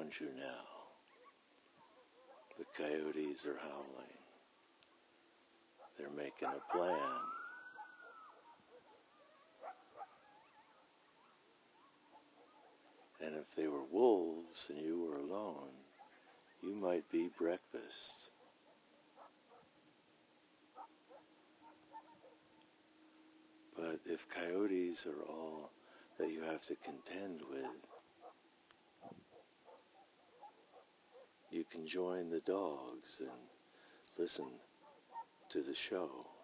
around you now. The coyotes are howling. They're making a plan. And if they were wolves and you were alone, you might be breakfast. But if coyotes are all that you have to contend with, you can join the dogs and listen to the show.